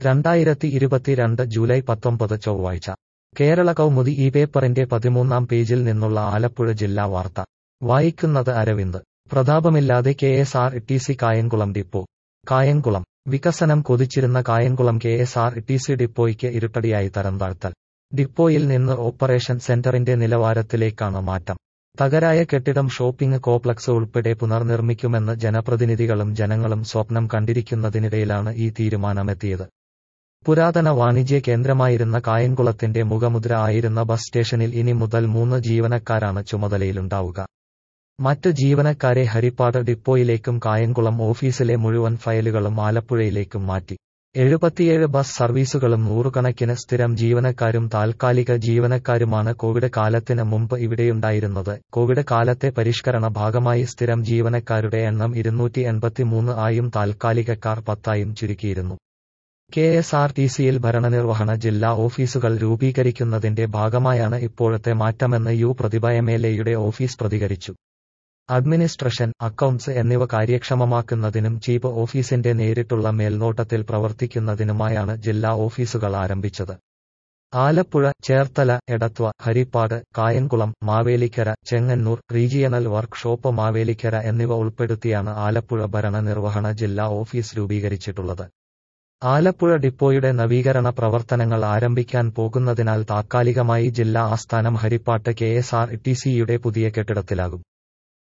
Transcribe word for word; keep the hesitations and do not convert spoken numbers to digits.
രണ്ടായിരത്തി ഇരുപത്തിരണ്ട് ജൂലൈ പത്തൊമ്പത് ചൊവ്വാഴ്ച കേരള കൗമുദി ഈ പേപ്പറിന്റെ പതിമൂന്നാം പേജിൽ നിന്നുള്ള ആലപ്പുഴ ജില്ലാ വാർത്ത വായിക്കുന്നത് അരവിന്ദ്. പ്രതാപമില്ലാതെ K S R T C Kayamkulam depot. Kayamkulam വികസനം കൊതിച്ചിരുന്ന Kayamkulam K S R T C ഡിപ്പോയ്ക്ക് ഇരുട്ടടിയായി തരംതാഴ്ത്തൽ. ഡിപ്പോയിൽ നിന്ന് ഓപ്പറേഷൻ സെന്ററിന്റെ നിലവാരത്തിലേക്കാണ് മാറ്റം. തകരായ കെട്ടിടം ഷോപ്പിംഗ് കോംപ്ലക്സ് ഉൾപ്പെടെ പുനർനിർമ്മിക്കുമെന്ന് ജനപ്രതിനിധികളും ജനങ്ങളും സ്വപ്നം കണ്ടിരിക്കുന്നതിനിടയിലാണ് ഈ തീരുമാനമെത്തിയത്. പുരാതന വാണിജ്യ കേന്ദ്രമായിരുന്ന കായംകുളത്തിന്റെ മുഖമുദ്ര ആയിരുന്ന ബസ് സ്റ്റേഷനിൽ ഇനി മുതൽ മൂന്ന് ജീവനക്കാരാണ് ചുമതലയിലുണ്ടാവുക. മറ്റ് ജീവനക്കാരെ ഹരിപ്പാട് ഡിപ്പോയിലേക്കും കായംകുളം ഓഫീസിലെ മുഴുവൻ ഫയലുകളും ആലപ്പുഴയിലേക്കും മാറ്റി. എഴുപത്തിയേഴ് ബസ് സർവീസുകളും നൂറുകണക്കിന് സ്ഥിരം ജീവനക്കാരും താൽക്കാലിക ജീവനക്കാരുമാണ് കോവിഡ് കാലത്തിന് മുമ്പ് ഇവിടെയുണ്ടായിരുന്നത്. കോവിഡ് കാലത്തെ പരിഷ്കരണ ഭാഗമായി സ്ഥിരം ജീവനക്കാരുടെ എണ്ണം ഇരുന്നൂറ്റി എൺപത്തിമൂന്ന് ആയും താൽക്കാലികക്കാർ പത്തായും ചുരുക്കിയിരുന്നു. കെ എസ് ആർ ടി സിയിൽ ഭരണനിർവഹണ ജില്ലാ ഓഫീസുകൾ രൂപീകരിക്കുന്നതിന്റെ ഭാഗമായാണ് ഇപ്പോഴത്തെ മാറ്റമെന്ന് യു പ്രതിഭ എം എൽ എയുടെ ഓഫീസ് പ്രതികരിച്ചു. അഡ്മിനിസ്ട്രേഷൻ, അക്കൗണ്ട്സ് എന്നിവ കാര്യക്ഷമമാക്കുന്നതിനും ചീഫ് ഓഫീസിന്റെ നേരിട്ടുള്ള മേൽനോട്ടത്തിൽ പ്രവർത്തിക്കുന്നതിനുമായാണ് ജില്ലാ ഓഫീസുകൾ ആരംഭിച്ചത്. Alappuzha, Cherthala, Edathua, Harippad, Kayamkulam, Mavelikkara, Chengannur, regional workshop Mavelikkara എന്നിവ ഉൾപ്പെടുത്തിയാണ് ആലപ്പുഴ ഭരണനിർവഹണ ജില്ലാ ഓഫീസ് രൂപീകരിച്ചിട്ടുള്ളത്. ആലപ്പുഴ ഡിപ്പോയുടെ നവീകരണ പ്രവർത്തനങ്ങൾ ആരംഭിക്കാൻ പോകുന്നതിനാൽ താത്കാലികമായി ജില്ലാ ആസ്ഥാനം ഹരിപ്പാട്ട് കെ എസ് ആർ ടി സിയുടെ പുതിയ കെട്ടിടത്തിലാകും.